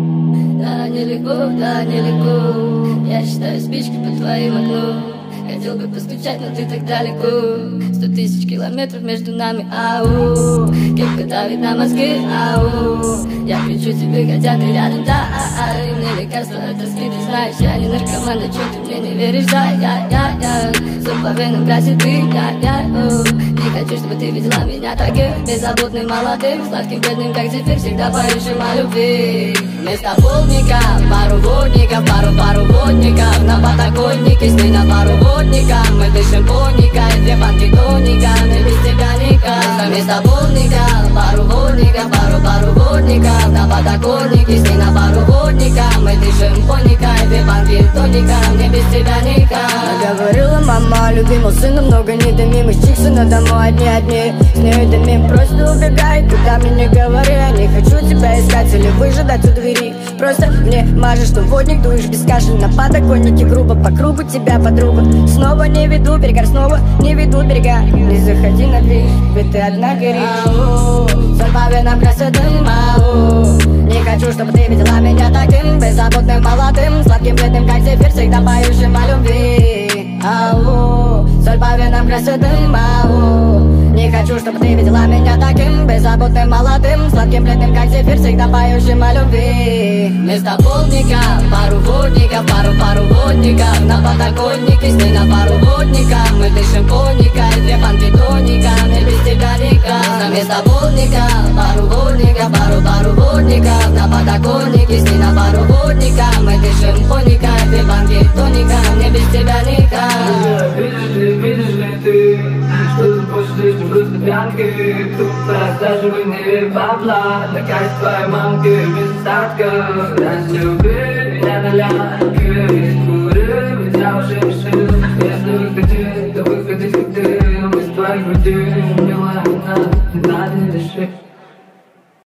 Да, нелегко, я считаю спички под твоим окном. Хотел бы постучать, но ты так далеко. 100 тысяч километров между нами, ау. Кепка давит на мозги, ау. Я кричу тебе, хотя ты рядом, да. И мне лекарство от тоски, ты знаешь, я не наркоман, да чё ты мне не веришь, да. Сон по венам красит ты, не хочу, чтобы ты видела меня таким беззаботным, молодым, сладким, бедным, как зефир, всегда поющим о любви. Вместо полника, пару водников, пару водников. На подоконнике, сны на пару водников. Мы дышим поникой, две банки тоника. Мы без тебя никак. Вместо полника, пару водников, пару водников. На подоконнике, сны на пару водников. Мы дышим поникой, две банки тоника. Мне без тебя никак. Говорила мама, любимого сына много не дымим. Из Чиксона домой одни. С нею дымим, просто убегай. Куда мне не говори, я не хочу тебя искать или выжидать у двери. Просто мне мажешь, что водник, дуешь без каши. На подоконнике грубо, по кругу тебя подруга. Снова не веду берега, снова не ведут берега. Не заходи на дверь, ведь ты одна горишь. Сон по венам красит дым, не хочу, чтобы ты видела меня таким беззаботным, молодым, сладким, бледным, как зефир, всегда поющим о любви. Соль по венам красит дым, не хочу, чтобы ты видела меня таким беззаботным, молодым, сладким, бледным, как зефир, всегда поющим о любви. Вместо полника, пару водников, пару водников. На подоконнике, сны на пару водников. Мы дышим поникой, две банки тоника. Мне без тебя никак. Вместо полника, пару водников, пару водников. На подоконнике, сны на пару водников. Мы дышим поникой, две банки тоника. Мне без тебя никак. Видишь ли ты, что тут больше лишь грустной пьянки? Тут просаживание бабла, такая с твоей мамки без остатка. Разлюби меня на лянке, куры, ведь я уже решил. Если выходи, то выходи, как ты. Мы с твоей груди, милая, не надо, не дыши.